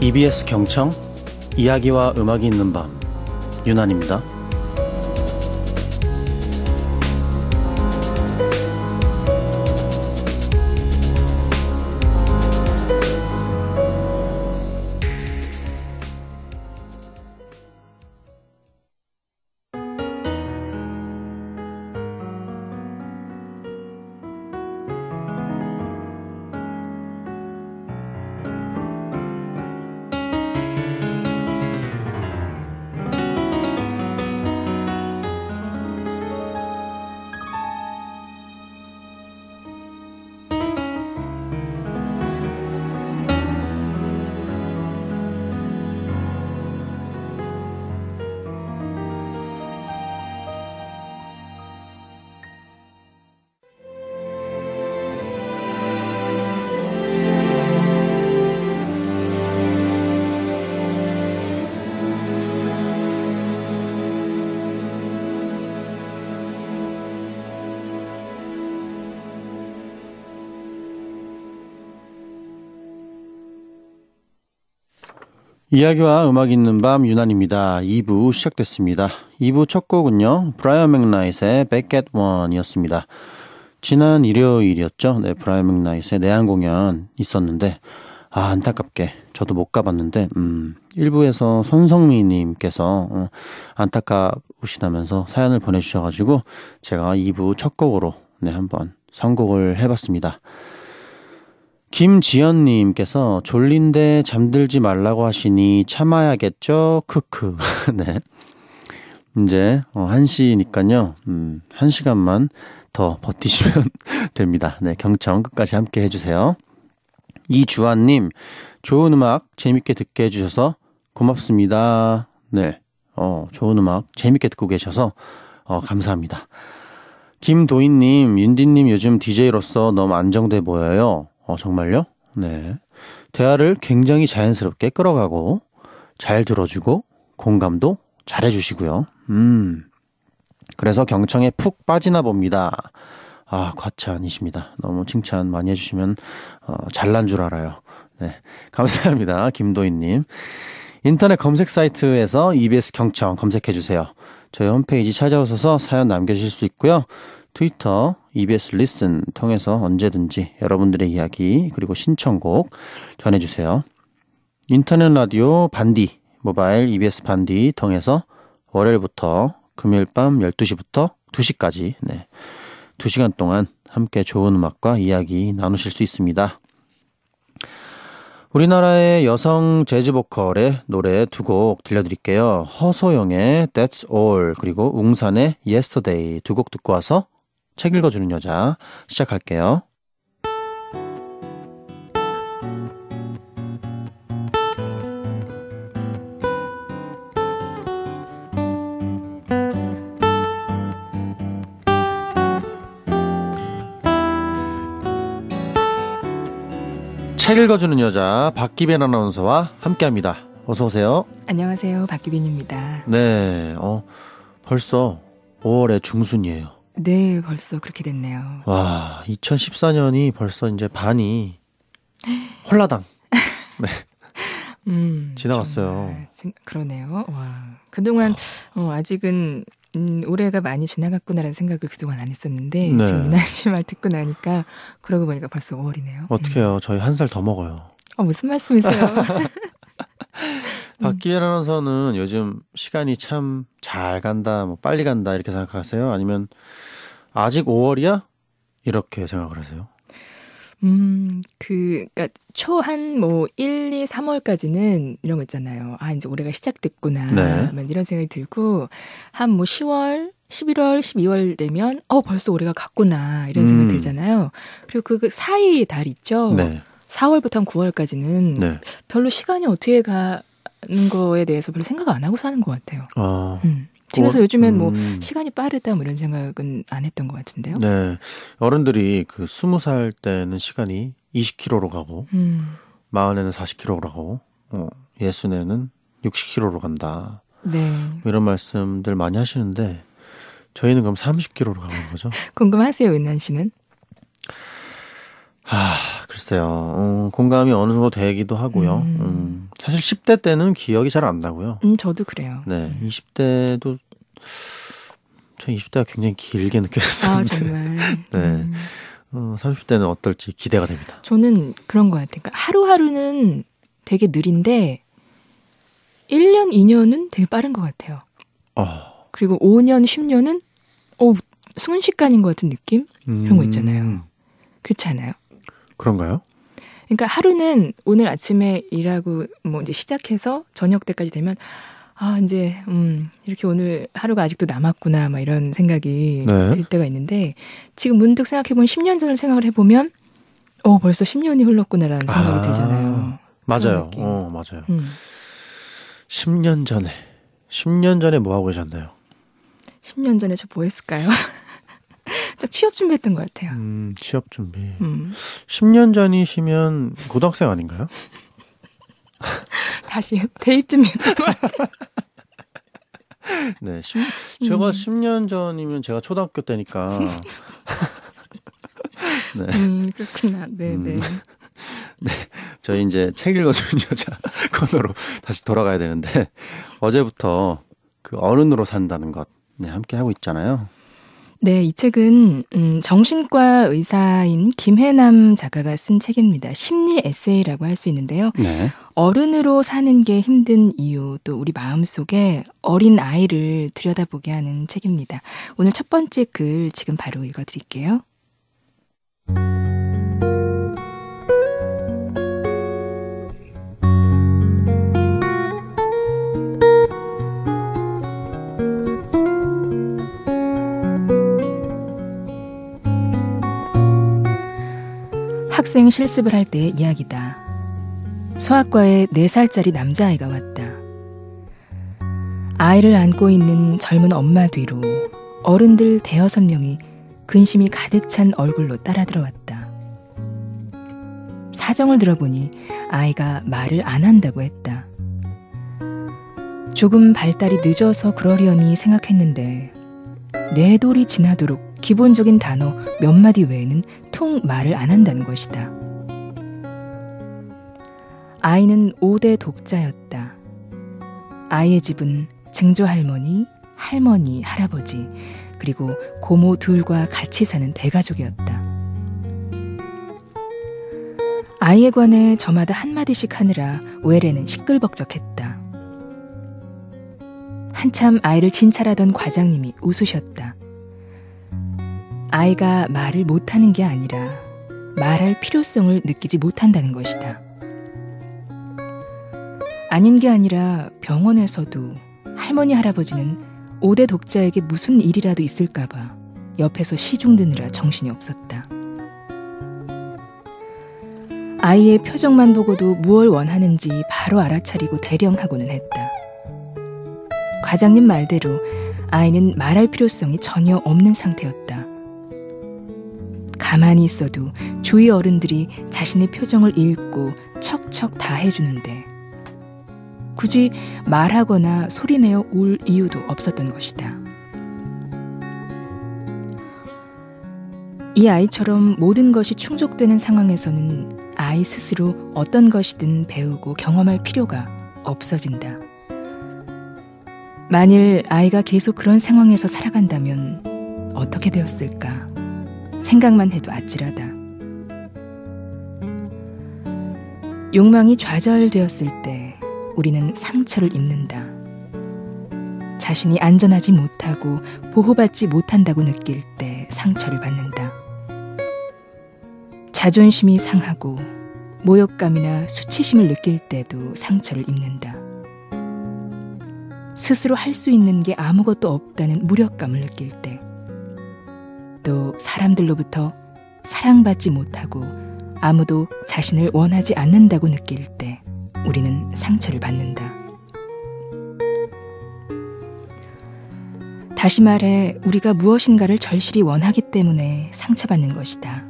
EBS 경청 이야기와 음악이 있는 밤 윤한입니다. 이야기와 음악 있는 밤 윤한입니다. 2부 시작됐습니다. 2부 첫 곡은요, 브라이언 맥나잇의 Back at One이었습니다. 지난 일요일이었죠. 네, 브라이언 맥나잇의 내한 공연 있었는데 안타깝게 저도 못 가봤는데 1부에서 손성미님께서 안타까우시다면서 사연을 보내주셔가지고 제가 2부 첫 곡으로 한번 선곡을 해봤습니다. 김지연님께서 졸린데 잠들지 말라고 하시니 참아야겠죠? 크크. 네. 이제 1시니까요. 1시간만 더 버티시면 됩니다. 네, 경청 끝까지 함께 해주세요. 이주환님, 좋은 음악 재밌게 듣게 해주셔서 고맙습니다. 네, 좋은 음악 재밌게 듣고 계셔서 감사합니다. 김도희님, 윤디님 요즘 DJ로서 너무 안정돼 보여요. 정말요? 네. 대화를 굉장히 자연스럽게 끌어가고 잘 들어주고 공감도 잘해주시고요. 그래서 경청에 푹 빠지나 봅니다. 과찬이십니다. 너무 칭찬 많이 해주시면 잘난 줄 알아요. 네, 감사합니다. 김도희님. 인터넷 검색 사이트에서 EBS 경청 검색해주세요. 저희 홈페이지 찾아오셔서 사연 남겨주실 수 있고요. 트위터, EBS 리슨 통해서 언제든지 여러분들의 이야기 그리고 신청곡 전해주세요. 인터넷 라디오 반디, 모바일 EBS 반디 통해서 월요일부터 금요일 밤 12시부터 2시까지 2시간 동안 함께 좋은 음악과 이야기 나누실 수 있습니다. 우리나라의 여성 재즈 보컬의 노래 2곡 들려드릴게요. 허소영의 That's All 그리고 웅산의 Yesterday 2곡 듣고 와서 책 읽어주는 여자 시작할게요. 책 읽어주는 여자 박기빈 아나운서와 함께합니다. 어서 오세요. 안녕하세요. 박기빈입니다. 네, 벌써 5월의 중순이에요. 네, 벌써 그렇게 됐네요. 와, 2014년이 벌써 이제 반이 홀라당 지나갔어요. 그러네요. 와, 그동안 아직은 올해가 많이 지나갔구나라는 생각을 그동안 안 했었는데 지금 민아 씨 말 듣고 나니까 그러고 보니까 벌써 5월이네요. 어떡해요. 저희 한 살 더 먹어요. 무슨 말씀이세요? 박기빈 아나운서는 요즘 시간이 참 잘 간다, 빨리 간다 이렇게 생각하세요? 아니면 아직 5월이야? 이렇게 생각을 하세요? 그러니까 초 한 1, 2, 3월까지는 이런 거 있잖아요. 이제 올해가 시작됐구나. 이런 생각이 들고 한 10월, 11월, 12월 되면 벌써 올해가 갔구나 이런 생각이 들잖아요. 그리고 그 사이 달 있죠. 4월부터 9월까지는 별로 시간이 어떻게 가는 거에 대해서 별로 생각 안 하고 사는 것 같아요. 그래서 요즘엔 시간이 빠르다 이런 생각은 안 했던 것 같은데요. 네, 어른들이 그 20살 때는 시간이 20km로 가고 40에는 40km로 가고 60에는 60km로 간다. 이런 말씀들 많이 하시는데 저희는 그럼 30km로 가는 거죠? 궁금하세요, 은난 씨는? 글쎄요. 공감이 어느 정도 되기도 하고요. 사실 10대 때는 기억이 잘 안 나고요. 저도 그래요. 네, 20대도 저 20대가 굉장히 길게 느껴졌었는데. 아, 정말. 네. 30대는 어떨지 기대가 됩니다. 저는 그런 것 같아요. 그러니까 하루하루는 되게 느린데 1년, 2년은 되게 빠른 것 같아요. 그리고 5년, 10년은 순식간인 것 같은 느낌? 그런 거 있잖아요. 그렇지 않아요? 그런가요? 그러니까 하루는 오늘 아침에 일하고 뭐 이제 시작해서 저녁 때까지 되면 이제 이렇게 오늘 하루가 아직도 남았구나 막 이런 생각이 네. 들 때가 있는데 지금 문득 생각해보면 10년 전을 생각을 해보면 벌써 10년이 흘렀구나라는 생각이 들잖아요. 맞아요. 맞아요. 10년 전에 뭐 하고 계셨나요? 10년 전에 저 뭐 했을까요? 저 취업 준비했던 것 같아요. 취업 준비. 10년 전이시면 고등학생 아닌가요? 다시 대입 준비했던 것 같아요. 네, 제가 10년 전이면 제가 초등학교 때니까. 네. 그렇구나. 네네. 네, 저희 이제 책 읽어주는 여자 코너로 다시 돌아가야 되는데 어제부터 그 어른으로 산다는 것 함께 하고 있잖아요. 네, 이 책은 정신과 의사인 김혜남 작가가 쓴 책입니다. 심리 에세이라고 할 수 있는데요. 네. 어른으로 사는 게 힘든 이유, 또 우리 마음속에 어린 아이를 들여다보게 하는 책입니다. 오늘 첫 번째 글 지금 바로 읽어드릴게요. 학생 실습을 할 때의 이야기다. 소아과에 4살짜리 남자아이가 왔다. 아이를 안고 있는 젊은 엄마 뒤로 어른들 5-6명이 근심이 가득 찬 얼굴로 따라 들어왔다. 사정을 들어보니 아이가 말을 안 한다고 했다. 조금 발달이 늦어서 그러려니 생각했는데 4돌이 지나도록 기본적인 단어 몇 마디 외에는 통 말을 안 한다는 것이다. 아이는 5대 독자였다. 아이의 집은 증조할머니, 할머니, 할아버지, 그리고 고모 둘과 같이 사는 대가족이었다. 아이에 관해 저마다 한마디씩 하느라 외래는 시끌벅적했다. 한참 아이를 진찰하던 과장님이 웃으셨다. 아이가 말을 못하는 게 아니라 말할 필요성을 느끼지 못한다는 것이다. 아닌 게 아니라 병원에서도 할머니 할아버지는 5대 독자에게 무슨 일이라도 있을까 봐 옆에서 시중 드느라 정신이 없었다. 아이의 표정만 보고도 무얼 원하는지 바로 알아차리고 대령하고는 했다. 과장님 말대로 아이는 말할 필요성이 전혀 없는 상태였다. 가만히 있어도 주위 어른들이 자신의 표정을 읽고 척척 다 해주는데 굳이 말하거나 소리내어 울 이유도 없었던 것이다. 이 아이처럼 모든 것이 충족되는 상황에서는 아이 스스로 어떤 것이든 배우고 경험할 필요가 없어진다. 만일 아이가 계속 그런 상황에서 살아간다면 어떻게 되었을까? 생각만 해도 아찔하다. 욕망이 좌절되었을 때 우리는 상처를 입는다. 자신이 안전하지 못하고 보호받지 못한다고 느낄 때 상처를 받는다. 자존심이 상하고 모욕감이나 수치심을 느낄 때도 상처를 입는다. 스스로 할 수 있는 게 아무것도 없다는 무력감을 느낄 때, 또 사람들로부터 사랑받지 못하고 아무도 자신을 원하지 않는다고 느낄 때 우리는 상처를 받는다. 다시 말해 우리가 무엇인가를 절실히 원하기 때문에 상처받는 것이다.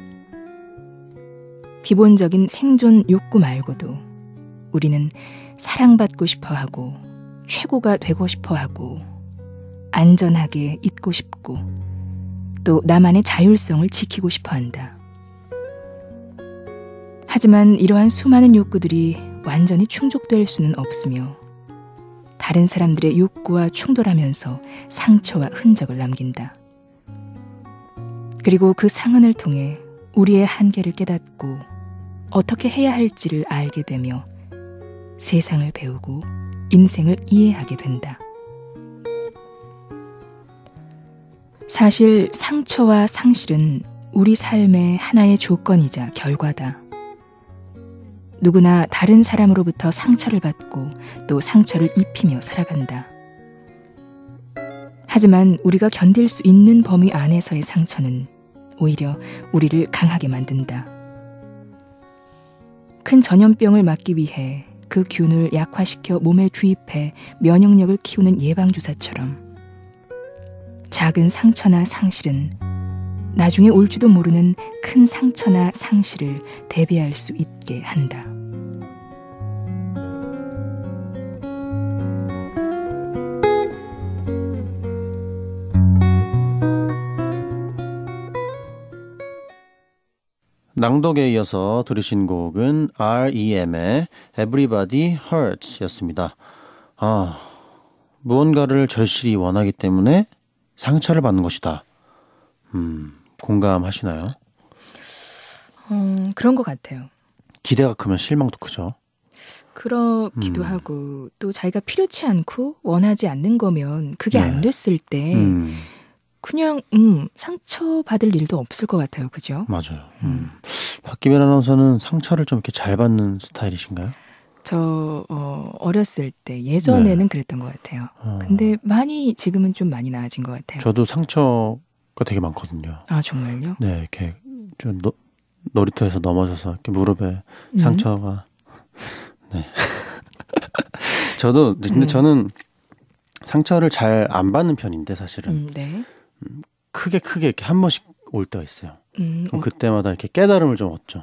기본적인 생존 욕구 말고도 우리는 사랑받고 싶어하고 최고가 되고 싶어하고 안전하게 있고 싶고 또 나만의 자율성을 지키고 싶어한다. 하지만 이러한 수많은 욕구들이 완전히 충족될 수는 없으며 다른 사람들의 욕구와 충돌하면서 상처와 흔적을 남긴다. 그리고 그 상흔을 통해 우리의 한계를 깨닫고 어떻게 해야 할지를 알게 되며 세상을 배우고 인생을 이해하게 된다. 사실 상처와 상실은 우리 삶의 하나의 조건이자 결과다. 누구나 다른 사람으로부터 상처를 받고 또 상처를 입히며 살아간다. 하지만 우리가 견딜 수 있는 범위 안에서의 상처는 오히려 우리를 강하게 만든다. 큰 전염병을 막기 위해 그 균을 약화시켜 몸에 주입해 면역력을 키우는 예방주사처럼 작은 상처나 상실은 나중에 올지도 모르는 큰 상처나 상실을 대비할 수 있게 한다. 낭독에 이어서 들으신 곡은 R.E.M의 Everybody Hurts 였습니다. 무언가를 절실히 원하기 때문에 상처를 받는 것이다. 공감하시나요? 그런 것 같아요. 기대가 크면 실망도 크죠. 그렇기도 하고 또 자기가 필요치 않고 원하지 않는 거면 그게 네. 안 됐을 때 그냥 상처받을 일도 없을 것 같아요. 그죠? 맞아요. 박기별 아나운서는 상처를 좀 이렇게 잘 받는 스타일이신가요? 저 어렸을 때 예전에는 네. 그랬던 것 같아요. 근데 지금은 좀 많이 나아진 것 같아요. 저도 상처가 되게 많거든요. 아 정말요? 네, 이렇게 좀 놀이터에서 넘어져서 이렇게 무릎에 상처가. 네. 저도 근데 저는 상처를 잘 안 받는 편인데 사실은 네. 크게 이렇게 한 번씩 올 때가 있어요. 그럼 그때마다 이렇게 깨달음을 좀 얻죠.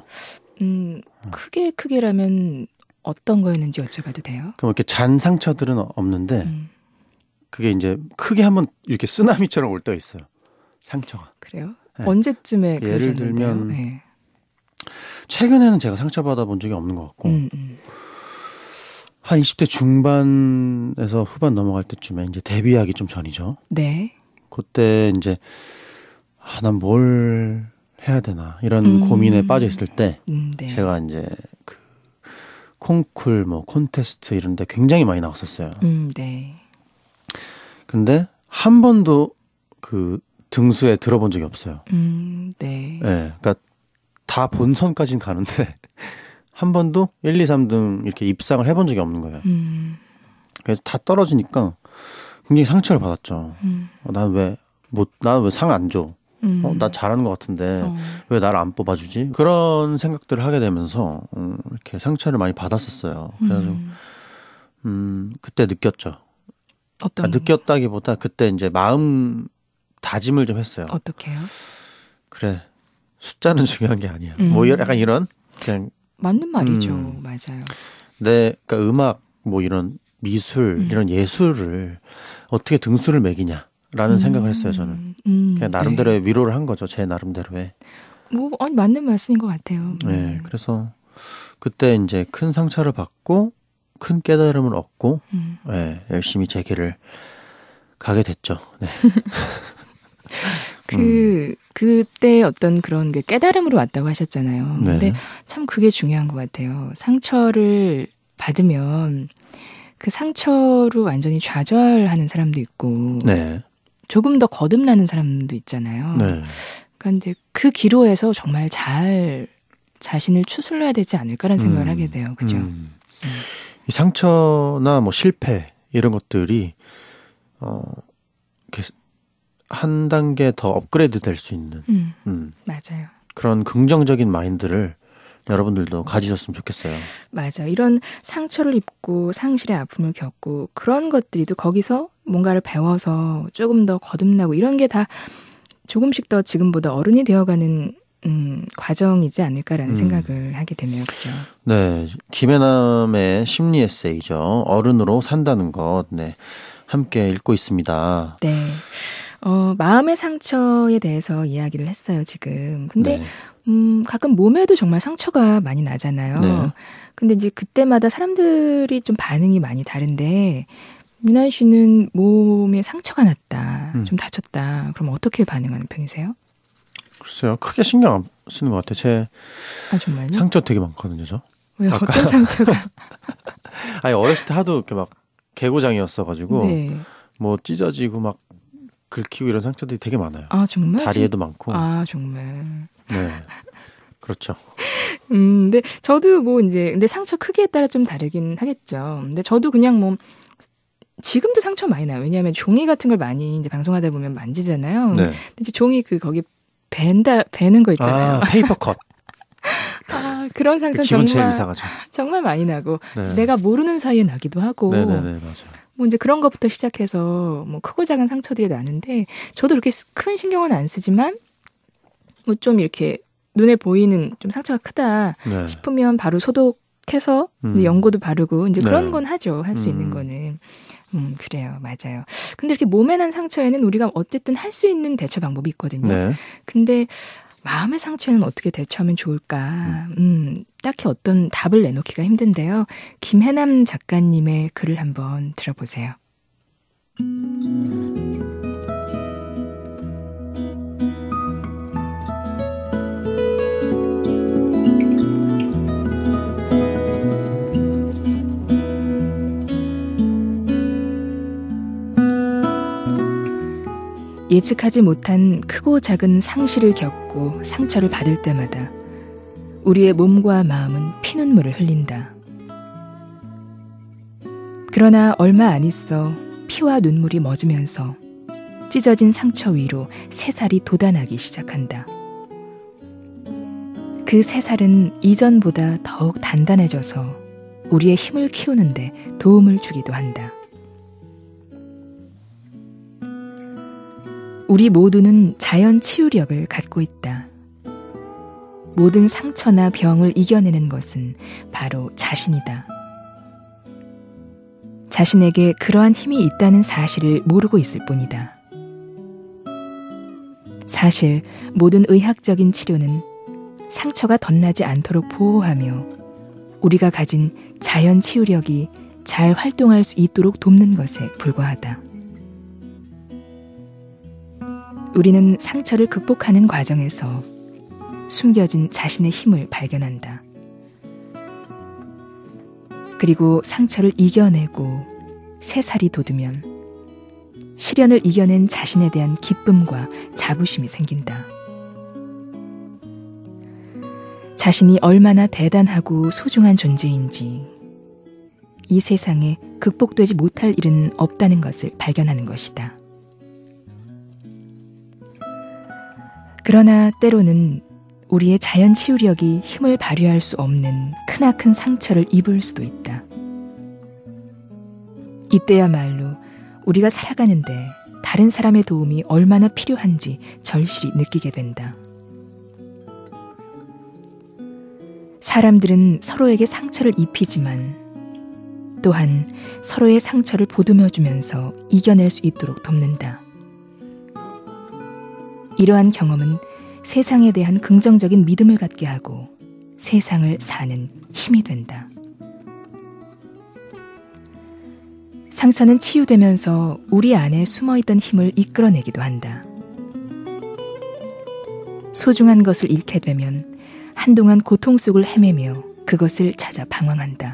크게라면 어떤 거였는지 여쭤봐도 돼요? 그럼 이렇게 잔 상처들은 없는데 그게 이제 크게 한번 이렇게 쓰나미처럼 올 때가 있어요. 상처가. 그래요? 네. 언제쯤에 예를 그러셨는데요? 들면 네. 최근에는 제가 상처받아 본 적이 없는 것 같고 한 20대 중반에서 후반 넘어갈 때쯤에 이제 데뷔하기 좀 전이죠. 네. 그때 이제 난 뭘 해야 되나 이런 고민에 빠져 있을 때 네. 제가 이제 그 콩쿨 콘테스트 이런 데 굉장히 많이 나갔었어요. 네. 근데 한 번도 그 등수에 들어본 적이 없어요. 네. 네, 그러니까 다 본선까지는 가는데 한 번도 1, 2, 3등 이렇게 입상을 해본 적이 없는 거예요. 그래서 다 떨어지니까 굉장히 상처를 받았죠. 난 왜 상 안 줘? 나 잘하는 것 같은데 왜 나를 안 뽑아주지? 그런 생각들을 하게 되면서 이렇게 상처를 많이 받았었어요. 그래가지고 그때 느꼈죠. 느꼈다기보다 그때 이제 마음 다짐을 좀 했어요. 어떻게요? 그래, 숫자는 중요한 게 아니야. 약간 이런 그냥 맞는 말이죠. 맞아요. 그러니까 음악 이런 미술 이런 예술을 어떻게 등수를 매기냐라는 생각을 했어요. 저는 그냥 나름대로의 위로를 한 거죠. 제 나름대로의. 맞는 말씀인 것 같아요. 네, 그래서 그때 이제 큰 상처를 받고 큰 깨달음을 얻고 네, 열심히 제 길을 가게 됐죠. 네. 그때 어떤 그런 게 깨달음으로 왔다고 하셨잖아요. 네. 근데 참 그게 중요한 것 같아요. 상처를 받으면 그 상처로 완전히 좌절하는 사람도 있고, 네. 조금 더 거듭나는 사람도 있잖아요. 네. 그러니까 이제 그 기로에서 정말 잘 자신을 추스러야 되지 않을까라는 생각을 하게 돼요. 그죠? 이 상처나 실패 이런 것들이 이렇게 한 단계 더 업그레이드 될 수 있는 맞아요. 그런 긍정적인 마인드를 여러분들도 가지셨으면 좋겠어요. 맞아요. 이런 상처를 입고 상실의 아픔을 겪고 그런 것들이 또 거기서 뭔가를 배워서 조금 더 거듭나고 이런 게 다 조금씩 더 지금보다 어른이 되어가는 과정이지 않을까라는 생각을 하게 되네요. 그죠? 네. 김혜남의 심리 에세이죠. 어른으로 산다는 것. 네. 함께 읽고 있습니다. 네. 마음의 상처에 대해서 이야기를 했어요, 지금. 근데, 네. 가끔 몸에도 정말 상처가 많이 나잖아요. 네. 근데 이제 그때마다 사람들이 좀 반응이 많이 다른데, 윤아인 씨는 몸에 상처가 났다, 좀 다쳤다. 그럼 어떻게 반응하는 편이세요? 글쎄요. 크게 신경 안 쓰는 것 같아요. 제 정말요? 상처 되게 많거든요, 저. 왜 어떤 상처가? 아니, 어렸을 때 하도 이렇게 막 개고장이었어가지고, 네. 뭐 찢어지고 막 긁히고 이런 상처들이 되게 많아요. 아, 정말? 다리에도 많고. 아, 정말. 네. 그렇죠. 근데 저도 뭐 이제, 근데 상처 크기에 따라 좀 다르긴 하겠죠. 근데 저도 그냥 뭐, 지금도 상처 많이 나요. 왜냐하면 종이 같은 걸 많이 이제 방송하다 보면 만지잖아요. 네. 근데 이제 종이 거기 베는 거 있잖아요. 아, 페이퍼 컷. 아, 그런 상처 기분 제일 이상하죠. 정말 많이 나고, 네. 내가 모르는 사이에 나기도 하고, 네네네, 맞아요. 뭐 이제 그런 것부터 시작해서 뭐 크고 작은 상처들이 나는데, 저도 그렇게 큰 신경은 안 쓰지만, 뭐 좀 이렇게 눈에 보이는 좀 상처가 크다 네. 싶으면 바로 소독해서 이제 연고도 바르고 이제 그런 네. 건 하죠. 할 수 있는 거는. 그래요. 맞아요. 근데 이렇게 몸에 난 상처에는 우리가 어쨌든 할 수 있는 대처 방법이 있거든요. 네. 근데 마음의 상처에는 어떻게 대처하면 좋을까? 딱히 어떤 답을 내놓기가 힘든데요. 김혜남 작가님의 글을 한번 들어보세요. 예측하지 못한 크고 작은 상실을 겪고 상처를 받을 때마다 우리의 몸과 마음은 피눈물을 흘린다. 그러나 얼마 안 있어 피와 눈물이 멎으면서 찢어진 상처 위로 새살이 돋아나기 시작한다. 그 새살은 이전보다 더욱 단단해져서 우리의 힘을 키우는데 도움을 주기도 한다. 우리 모두는 자연 치유력을 갖고 있다. 모든 상처나 병을 이겨내는 것은 바로 자신이다. 자신에게 그러한 힘이 있다는 사실을 모르고 있을 뿐이다. 사실 모든 의학적인 치료는 상처가 덧나지 않도록 보호하며 우리가 가진 자연 치유력이 잘 활동할 수 있도록 돕는 것에 불과하다. 우리는 상처를 극복하는 과정에서 숨겨진 자신의 힘을 발견한다. 그리고 상처를 이겨내고 새살이 돋으면 시련을 이겨낸 자신에 대한 기쁨과 자부심이 생긴다. 자신이 얼마나 대단하고 소중한 존재인지, 이 세상에 극복되지 못할 일은 없다는 것을 발견하는 것이다. 그러나 때로는 우리의 자연 치유력이 힘을 발휘할 수 없는 크나큰 상처를 입을 수도 있다. 이때야말로 우리가 살아가는데 다른 사람의 도움이 얼마나 필요한지 절실히 느끼게 된다. 사람들은 서로에게 상처를 입히지만 또한 서로의 상처를 보듬어주면서 이겨낼 수 있도록 돕는다. 이러한 경험은 세상에 대한 긍정적인 믿음을 갖게 하고 세상을 사는 힘이 된다. 상처는 치유되면서 우리 안에 숨어있던 힘을 이끌어내기도 한다. 소중한 것을 잃게 되면 한동안 고통 속을 헤매며 그것을 찾아 방황한다.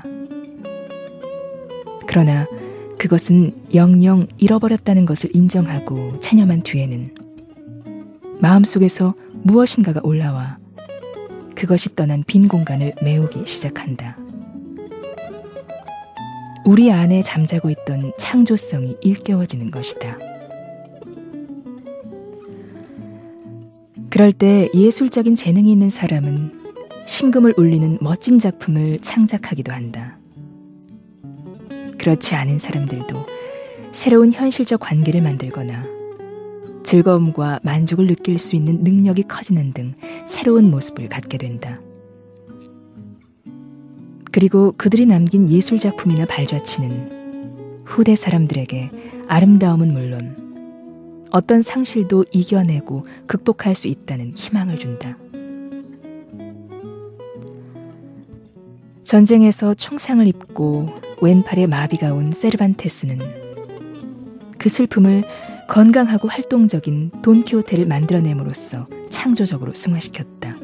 그러나 그것은 영영 잃어버렸다는 것을 인정하고 체념한 뒤에는 마음속에서 무엇인가가 올라와 그것이 떠난 빈 공간을 메우기 시작한다. 우리 안에 잠자고 있던 창조성이 일깨워지는 것이다. 그럴 때 예술적인 재능이 있는 사람은 심금을 울리는 멋진 작품을 창작하기도 한다. 그렇지 않은 사람들도 새로운 현실적 관계를 만들거나 즐거움과 만족을 느낄 수 있는 능력이 커지는 등 새로운 모습을 갖게 된다. 그리고 그들이 남긴 예술작품이나 발자취는 후대 사람들에게 아름다움은 물론 어떤 상실도 이겨내고 극복할 수 있다는 희망을 준다. 전쟁에서 총상을 입고 왼팔에 마비가 온 세르반테스는 그 슬픔을 건강하고 활동적인 돈키호테를 만들어냄으로써 창조적으로 승화시켰다.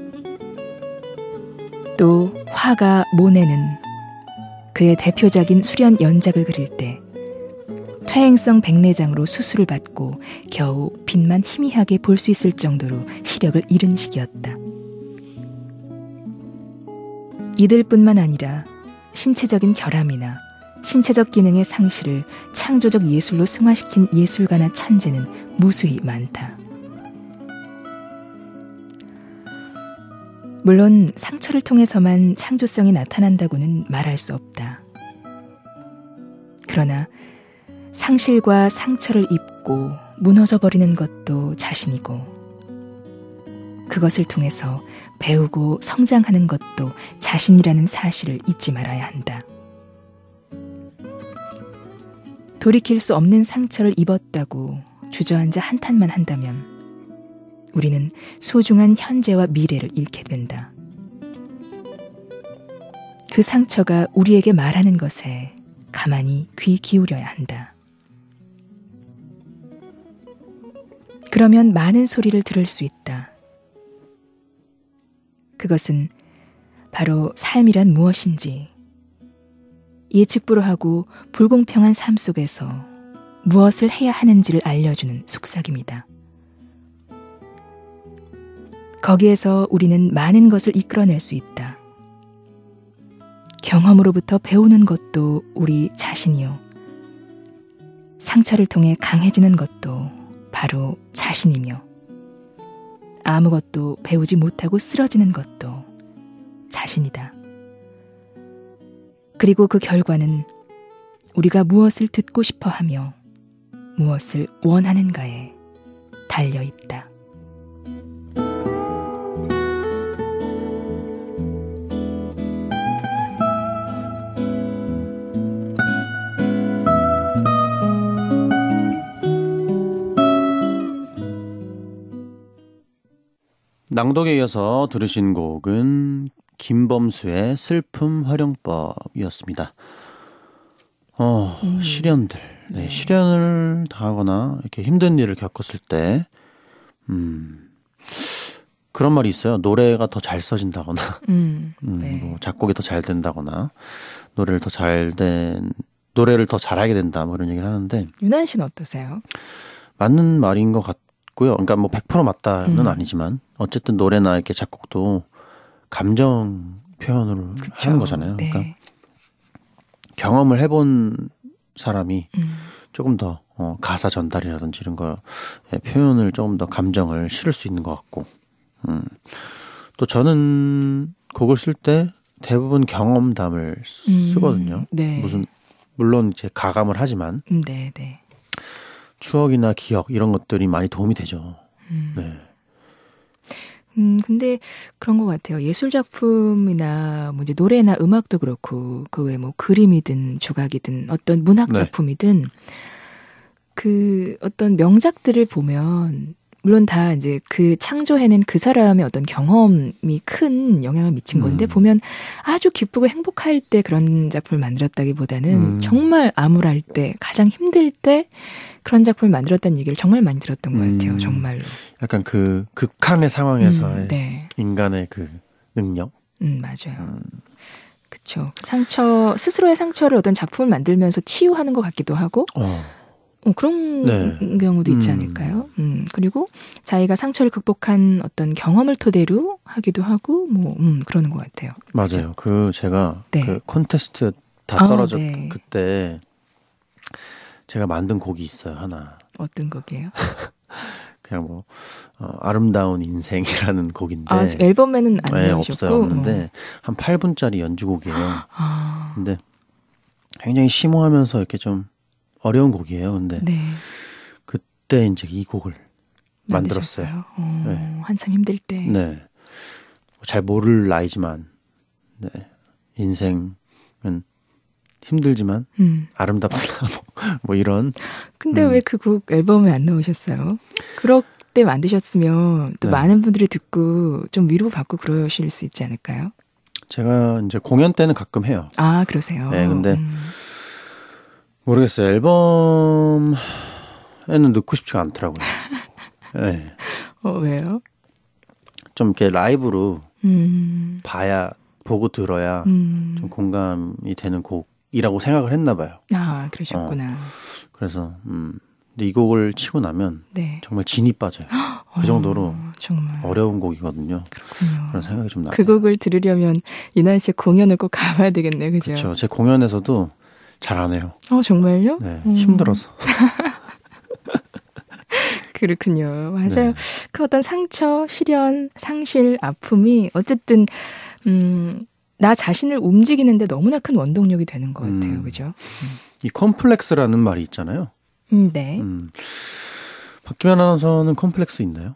또 화가 모네는 그의 대표작인 수련 연작을 그릴 때 퇴행성 백내장으로 수술을 받고 겨우 빛만 희미하게 볼 수 있을 정도로 시력을 잃은 시기였다. 이들뿐만 아니라 신체적인 결함이나 신체적 기능의 상실을 창조적 예술로 승화시킨 예술가나 천재는 무수히 많다. 물론 상처를 통해서만 창조성이 나타난다고는 말할 수 없다. 그러나 상실과 상처를 입고 무너져 버리는 것도 자신이고 그것을 통해서 배우고 성장하는 것도 자신이라는 사실을 잊지 말아야 한다. 돌이킬 수 없는 상처를 입었다고 주저앉아 한탄만 한다면 우리는 소중한 현재와 미래를 잃게 된다. 그 상처가 우리에게 말하는 것에 가만히 귀 기울여야 한다. 그러면 많은 소리를 들을 수 있다. 그것은 바로 삶이란 무엇인지, 예측불허하고 불공평한 삶 속에서 무엇을 해야 하는지를 알려주는 속삭임이다. 거기에서 우리는 많은 것을 이끌어낼 수 있다. 경험으로부터 배우는 것도 우리 자신이요. 상처를 통해 강해지는 것도 바로 자신이며 아무것도 배우지 못하고 쓰러지는 것도 자신이다. 그리고 그 결과는 우리가 무엇을 듣고 싶어 하며 무엇을 원하는가에 달려있다. 낭독에 이어서 들으신 곡은 김범수의 슬픔 활용법이었습니다. 시련들, 네, 시련을 당하거나 이렇게 힘든 일을 겪었을 때, 그런 말이 있어요. 노래가 더 잘 써진다거나, 네. 뭐 작곡이 더 잘 된다거나, 노래를 더 잘하게 된다, 뭐 이런 얘기를 하는데. 유난 씨는 어떠세요? 맞는 말인 것 같고요. 그러니까 뭐 100% 맞다는 아니지만, 어쨌든 노래나 이렇게 작곡도 감정 표현으로 그쵸. 하는 거잖아요. 네. 그러니까 경험을 해본 사람이 조금 더 가사 전달이라든지 이런 거에 표현을 조금 더 감정을 실을 수 있는 것 같고, 또 저는 곡을 쓸 때 대부분 경험담을 쓰거든요. 네. 물론 이제 가감을 하지만 네. 추억이나 기억 이런 것들이 많이 도움이 되죠. 네. 근데 그런 것 같아요. 예술 작품이나 뭐 이제 노래나 음악도 그렇고 그 외에 뭐 그림이든 조각이든 어떤 문학 작품이든 그 어떤 명작들을 보면 물론 다 이제 그 창조해낸 그 사람의 어떤 경험이 큰 영향을 미친 건데 보면 아주 기쁘고 행복할 때 그런 작품을 만들었다기보다는 정말 암울할 때 가장 힘들 때 그런 작품을 만들었다는 얘기를 정말 많이 들었던 것 같아요. 정말로. 약간 그 극한의 상황에서의 네. 인간의 그 능력. 맞아요. 그렇죠. 스스로의 상처를 어떤 작품을 만들면서 치유하는 것 같기도 하고 그런 경우도 있지 않을까요? 그리고 자기가 상처를 극복한 어떤 경험을 토대로 하기도 하고 그러는 것 같아요. 맞아요. 그렇죠? 제가 그 콘테스트 다 떨어졌 그때 제가 만든 곡이 있어요, 하나. 어떤 곡이에요? 그냥 뭐 아름다운 인생이라는 곡인데 앨범에는 안 네, 나오셨고 없는데 한 8분짜리 연주곡이에요. 근데 굉장히 심오하면서 이렇게 좀 어려운 곡이에요. 근데 그때 이제 이 곡을 만들었어요. 네. 한참 힘들 때. 네. 잘 모를 나이지만 인생은 힘들지만 아름답다. 뭐 이런. 근데 왜 그 곡 앨범에 안 넣으셨어요? 그럴 때 만드셨으면 또 네. 많은 분들이 듣고 좀 위로받고 그러실 수 있지 않을까요? 제가 이제 공연 때는 가끔 해요. 아, 그러세요? 네, 근데 모르겠어요. 앨범에는 넣고 싶지가 않더라고요. 네. 왜요? 좀 이렇게 라이브로 보고 들어야 좀 공감이 되는 곡이라고 생각을 했나 봐요. 아, 그러셨구나. 그래서 근데 이 곡을 치고 나면 네. 정말 진이 빠져요. 그 정도로 정말 어려운 곡이거든요. 그렇군요. 그런 생각이 좀 나요. 그 곡을 들으려면 이난 씨의 공연을 꼭 가봐야 되겠네요. 그죠? 그렇죠. 제 공연에서도 잘 안 해요. 정말요? 네, 힘들어서. 그렇군요. 맞아요. 네. 그 어떤 상처, 시련, 상실, 아픔이 어쨌든 나 자신을 움직이는데 너무나 큰 원동력이 되는 것 같아요. 그죠? 이 컴플렉스라는 말이 있잖아요. 네. 박기면 아나운서는 컴플렉스 있나요?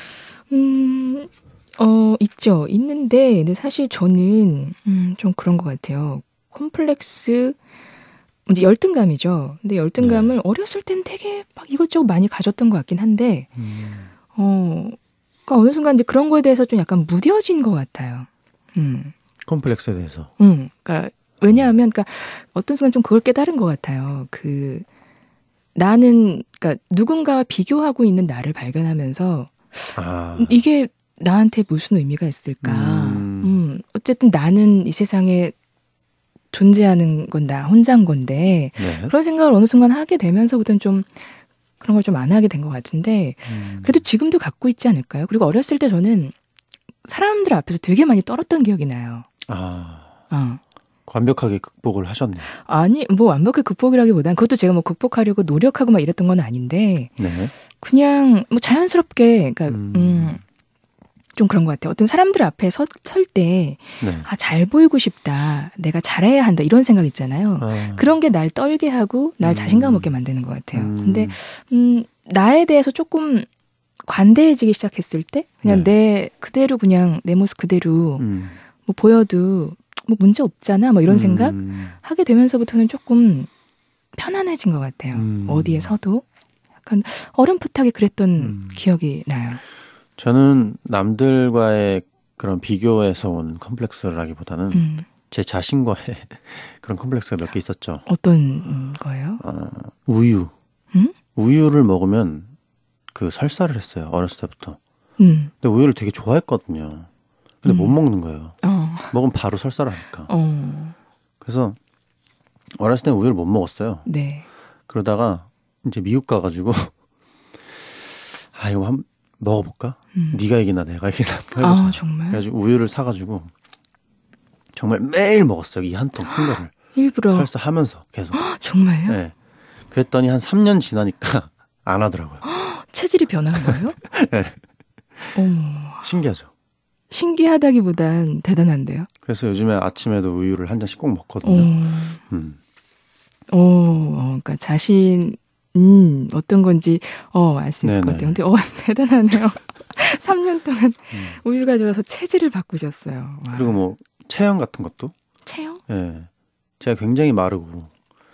있죠. 있는데, 근데 사실 저는 좀 그런 것 같아요. 컴플렉스, 이제 열등감이죠. 근데 열등감을 어렸을 땐 되게 막 이것저것 많이 가졌던 것 같긴 한데, 그러니까 어느 순간 이제 그런 거에 대해서 좀 약간 무뎌진 것 같아요. 컴플렉스에 대해서. 그러니까 왜냐하면, 그러니까 어떤 순간 좀 그걸 깨달은 것 같아요. 나는, 그러니까 누군가와 비교하고 있는 나를 발견하면서 이게 나한테 무슨 의미가 있을까? 어쨌든 나는 이 세상에 존재하는 건 나 혼자인 건데 네. 그런 생각을 어느 순간 하게 되면서부터는 좀 그런 걸 좀 안 하게 된 것 같은데 그래도 지금도 갖고 있지 않을까요? 그리고 어렸을 때 저는 사람들 앞에서 되게 많이 떨었던 기억이 나요. 완벽하게 극복을 하셨네요. 아니, 뭐 완벽하게 극복이라기보단 그것도 제가 뭐 극복하려고 노력하고 막 이랬던 건 아닌데 네. 그냥 뭐 자연스럽게 그러니까 좀 그런 것 같아요. 어떤 사람들 앞에 설 때 네. 잘 보이고 싶다. 내가 잘해야 한다. 이런 생각 있잖아요. 그런 게 날 떨게 하고 날 자신감 없게 만드는 것 같아요. 근데 나에 대해서 조금 관대해지기 시작했을 때 그냥 내 그대로 그냥 내 모습 그대로 뭐 보여도 뭐 문제 없잖아. 뭐 이런 생각 하게 되면서부터는 조금 편안해진 것 같아요. 어디에 서도 약간 어렴풋하게 그랬던 기억이 나요. 저는 남들과의 그런 비교에서 온 컴플렉스라기보다는 제 자신과의 그런 컴플렉스가 몇 개 있었죠. 어떤 거예요? 우유. 우유를 먹으면 설사를 했어요. 어렸을 때부터. 근데 우유를 되게 좋아했거든요. 근데 못 먹는 거예요. 먹으면 바로 설사를 하니까. 그래서 어렸을 때 우유를 못 먹었어요. 네. 그러다가 이제 미국 가가지고 이거 한번 먹어볼까? 네가 이기나 내가 이기나 해보자. 정말? 그래가지고 우유를 사가지고 정말 매일 먹었어요. 이 한 통 큰 거를. 일부러? 설사하면서 계속. 정말요? 네. 그랬더니 한 3년 지나니까 안 하더라고요. 체질이 변한 거예요? 네. 신기하죠. 신기하다기보단 대단한데요. 그래서 요즘에 아침에도 우유를 한 잔씩 꼭 먹거든요. 그러니까 자신 어떤 건지 알 수 있을 것 같아요. 근데 대단하네요. 3년 동안 우유 가져와서 체질을 바꾸셨어요. 와. 그리고 뭐 체형 같은 것도. 체형? 네. 제가 굉장히 마르고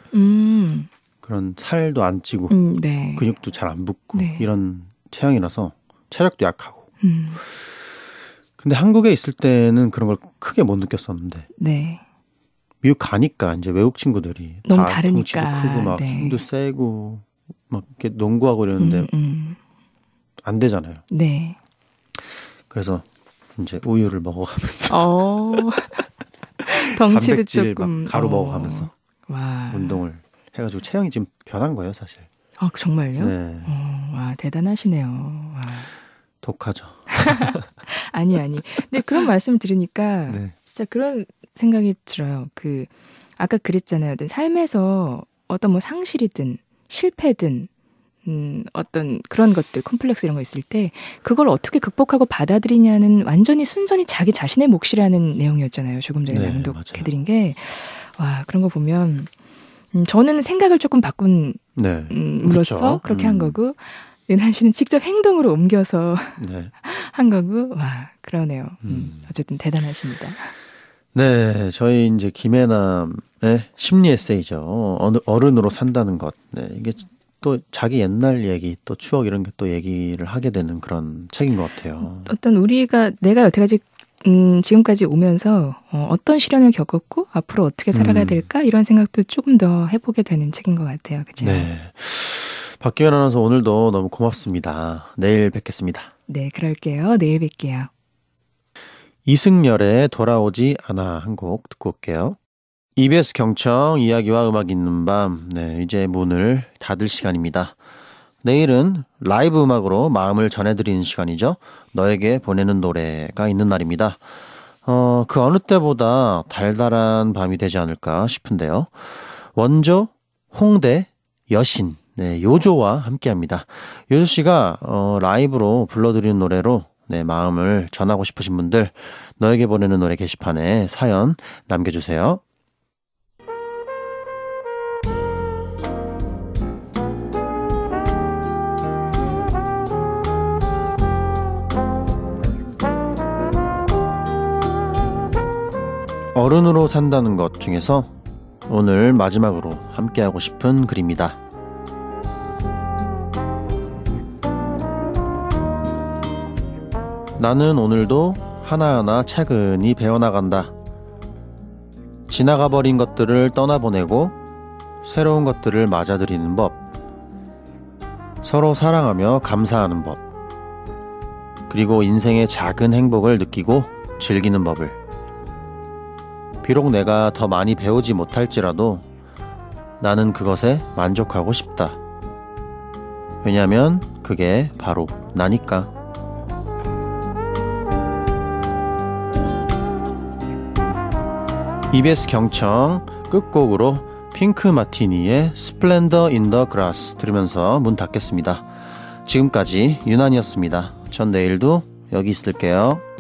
그런 살도 안 찌고 네. 근육도 잘 안 붙고 네. 이런 체형이라서 체력도 약하고. 근데 한국에 있을 때는 그런 걸 크게 못 느꼈었는데. 네. 미국 가니까 이제 외국 친구들이 너무 다 다르니까. 덩치도 크고 막 네. 힘도 세고 막 이렇게 농구하고 이러는데 안 되잖아요. 네. 그래서 이제 우유를 먹어가면서 덩치도 단백질 조금 막 가루 먹어가면서 와. 운동을 해가지고 체형이 지금 변한 거예요, 사실. 정말요? 네. 와, 대단하시네요. 와. 독하죠. 아니. 근데 그런 말씀 들으니까 네. 진짜 그런 생각이 들어요. 아까 그랬잖아요. 어떤 삶에서 어떤 뭐 상실이든 실패든 어떤 그런 것들, 컴플렉스 이런 거 있을 때 그걸 어떻게 극복하고 받아들이냐는 완전히 순전히 자기 자신의 몫이라는 내용이었잖아요. 조금 전에 낭독해드린 게. 와, 그런 거 보면 저는 생각을 조금 바꾼 으로써 그렇죠. 그렇게 한 거고 윤한 씨는 직접 행동으로 옮겨서 한 거고. 와, 그러네요. 어쨌든 대단하십니다. 네, 저희 이제 김혜남의 심리 에세이죠. 어른으로 산다는 것. 네, 이게 또 자기 옛날 얘기, 또 추억 이런 게 또 얘기를 하게 되는 그런 책인 것 같아요. 어떤 내가 여태까지 지금까지 오면서 어떤 시련을 겪었고 앞으로 어떻게 살아가야 될까 이런 생각도 조금 더 해보게 되는 책인 것 같아요. 그렇죠? 네. 박기현 아나운서 오늘도 너무 고맙습니다. 내일 뵙겠습니다. 네, 그럴게요. 내일 뵐게요. 이승열의 돌아오지 않아 한 곡 듣고 올게요. EBS 경청 이야기와 음악 있는 밤, 네, 이제 문을 닫을 시간입니다. 내일은 라이브 음악으로 마음을 전해드리는 시간이죠. 너에게 보내는 노래가 있는 날입니다. 그 어느 때보다 달달한 밤이 되지 않을까 싶은데요. 원조, 홍대, 여신, 네, 요조와 함께합니다. 요조 씨가 라이브로 불러드리는 노래로 네, 마음을 전하고 싶으신 분들 너에게 보내는 노래 게시판에 사연 남겨주세요. 어른으로 산다는 것 중에서 오늘 마지막으로 함께하고 싶은 글입니다. 나는 오늘도 하나하나 차근히 배워나간다. 지나가버린 것들을 떠나보내고 새로운 것들을 맞아들이는 법, 서로 사랑하며 감사하는 법, 그리고 인생의 작은 행복을 느끼고 즐기는 법을. 비록 내가 더 많이 배우지 못할지라도 나는 그것에 만족하고 싶다. 왜냐면 그게 바로 나니까. EBS 경청 끝곡으로 핑크 마티니의 스플렌더 인 더 그라스 들으면서 문 닫겠습니다. 지금까지 유난이었습니다. 전 내일도 여기 있을게요.